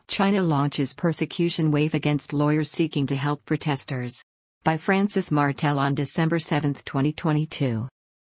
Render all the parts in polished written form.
China launches persecution wave against lawyers seeking to help protesters. By Francis Martel on December 7, 2022.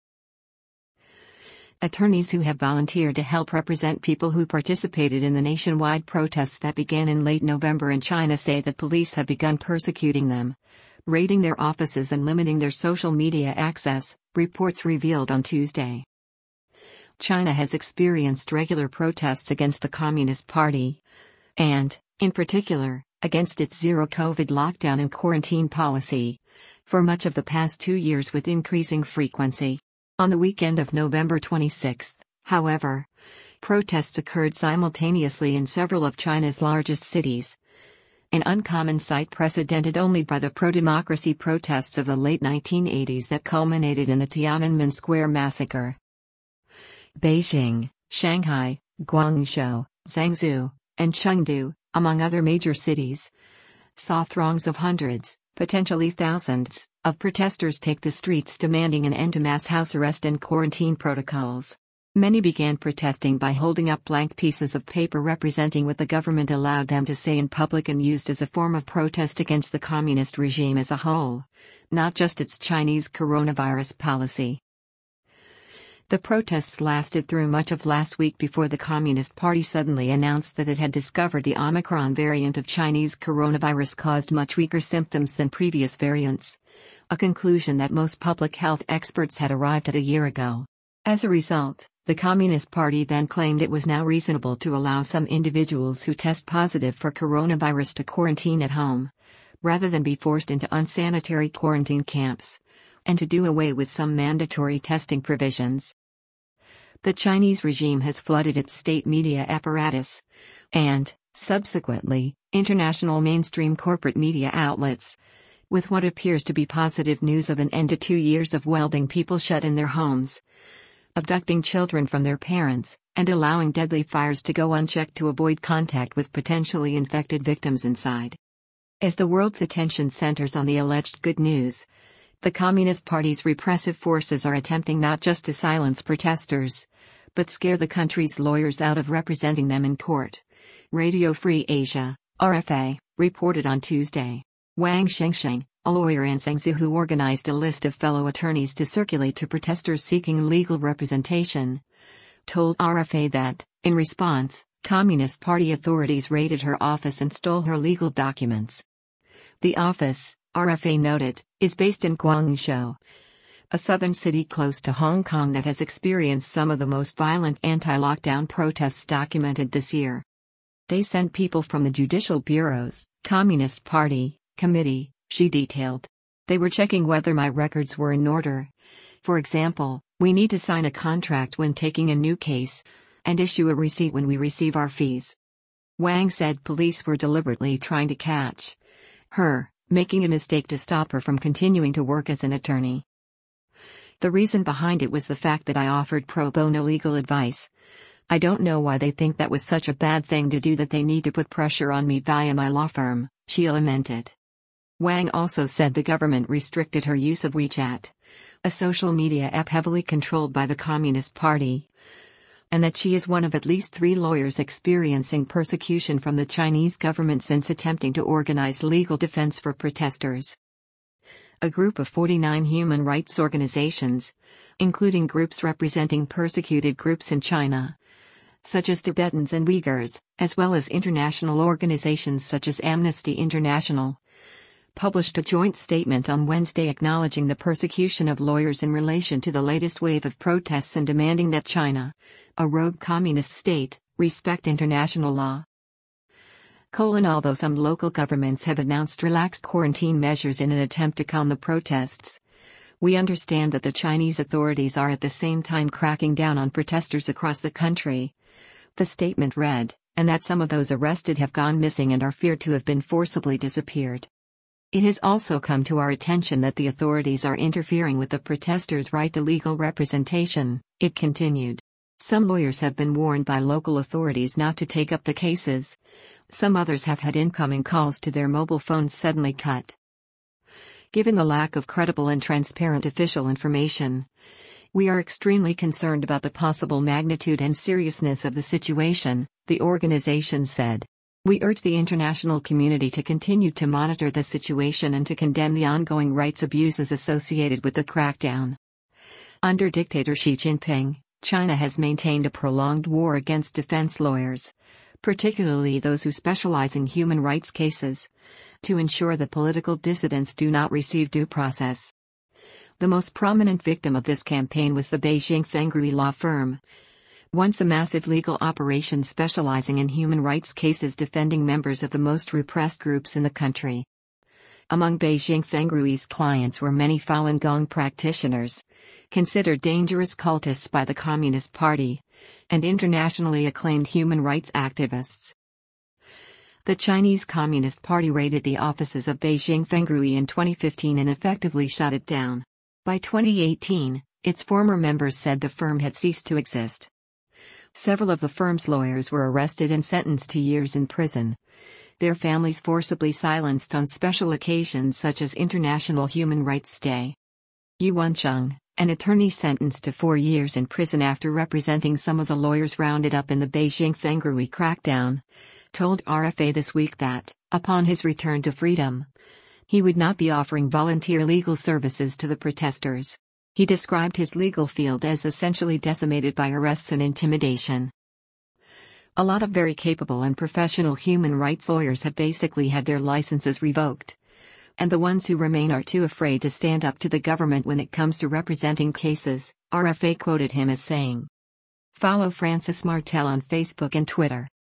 Attorneys who have volunteered to help represent people who participated in the nationwide protests that began in late November in China say that police have begun persecuting them, raiding their offices and limiting their social media access, reports revealed on Tuesday. China has experienced regular protests against the Communist Party, and, in particular, against its zero-COVID lockdown and quarantine policy, for much of the past 2 years with increasing frequency. On the weekend of November 26, however, protests occurred simultaneously in several of China's largest cities. An uncommon sight precedented only by the pro-democracy protests of the late 1980s that culminated in the Tiananmen Square massacre. Beijing, Shanghai, Guangzhou, Zhengzhou, and Chengdu, among other major cities, saw throngs of hundreds, potentially thousands, of protesters take the streets demanding an end to mass house arrest and quarantine protocols. Many began protesting by holding up blank pieces of paper representing what the government allowed them to say in public and used as a form of protest against the communist regime as a whole, not just its Chinese coronavirus policy. The protests lasted through much of last week before the Communist Party suddenly announced that it had discovered the Omicron variant of Chinese coronavirus caused much weaker symptoms than previous variants, a conclusion that most public health experts had arrived at a year ago. As a result, the Communist Party then claimed it was now reasonable to allow some individuals who test positive for coronavirus to quarantine at home, rather than be forced into unsanitary quarantine camps, and to do away with some mandatory testing provisions. The Chinese regime has flooded its state media apparatus, and, subsequently, international mainstream corporate media outlets, with what appears to be positive news of an end to 2 years of welding people shut in their homes, abducting children from their parents, and allowing deadly fires to go unchecked to avoid contact with potentially infected victims inside. As the world's attention centers on the alleged good news, the Communist Party's repressive forces are attempting not just to silence protesters, but scare the country's lawyers out of representing them in court. Radio Free Asia, RFA, reported on Tuesday. Wang Xingxing, a lawyer in Zhengzhou who organized a list of fellow attorneys to circulate to protesters seeking legal representation, told RFA that, in response, Communist Party authorities raided her office and stole her legal documents. The office, RFA noted, is based in Guangzhou, a southern city close to Hong Kong that has experienced some of the most violent anti-lockdown protests documented this year. They sent people from the Judicial Bureau's Communist Party committee, she detailed. They were checking whether my records were in order. For example, we need to sign a contract when taking a new case, and issue a receipt when we receive our fees. Wang said police were deliberately trying to catch her, making a mistake to stop her from continuing to work as an attorney. The reason behind it was the fact that I offered pro bono legal advice. I don't know why they think that was such a bad thing to do that they need to put pressure on me via my law firm, she lamented. Wang also said the government restricted her use of WeChat, a social media app heavily controlled by the Communist Party, and that she is one of at least 3 lawyers experiencing persecution from the Chinese government since attempting to organize legal defense for protesters. A group of 49 human rights organizations, including groups representing persecuted groups in China, such as Tibetans and Uyghurs, as well as international organizations such as Amnesty International, published a joint statement on Wednesday acknowledging the persecution of lawyers in relation to the latest wave of protests and demanding that China, a rogue communist state, respect international law. Although some local governments have announced relaxed quarantine measures in an attempt to calm the protests, we understand that the Chinese authorities are at the same time cracking down on protesters across the country. The statement read, and that some of those arrested have gone missing and are feared to have been forcibly disappeared. It has also come to our attention that the authorities are interfering with the protesters' right to legal representation, it continued. Some lawyers have been warned by local authorities not to take up the cases. Some others have had incoming calls to their mobile phones suddenly cut. Given the lack of credible and transparent official information, we are extremely concerned about the possible magnitude and seriousness of the situation, the organization said. We urge the international community to continue to monitor the situation and to condemn the ongoing rights abuses associated with the crackdown. Under dictator Xi Jinping, China has maintained a prolonged war against defense lawyers, particularly those who specialize in human rights cases, to ensure that political dissidents do not receive due process. The most prominent victim of this campaign was the Beijing Fengrui law firm, once a massive legal operation specializing in human rights cases defending members of the most repressed groups in the country. Among Beijing Fengrui's clients were many Falun Gong practitioners, considered dangerous cultists by the Communist Party, and internationally acclaimed human rights activists. The Chinese Communist Party raided the offices of Beijing Fengrui in 2015 and effectively shut it down. By 2018, its former members said the firm had ceased to exist. Several of the firm's lawyers were arrested and sentenced to years in prison, their families forcibly silenced on special occasions such as International Human Rights Day. Yu Wencheng, an attorney sentenced to 4 years in prison after representing some of the lawyers rounded up in the Beijing Fengrui crackdown, told RFA this week that, upon his return to freedom, he would not be offering volunteer legal services to the protesters. He described his legal field as essentially decimated by arrests and intimidation. A lot of very capable and professional human rights lawyers have basically had their licenses revoked. And the ones who remain are too afraid to stand up to the government when it comes to representing cases, RFA quoted him as saying. Follow Francis Martel on Facebook and Twitter.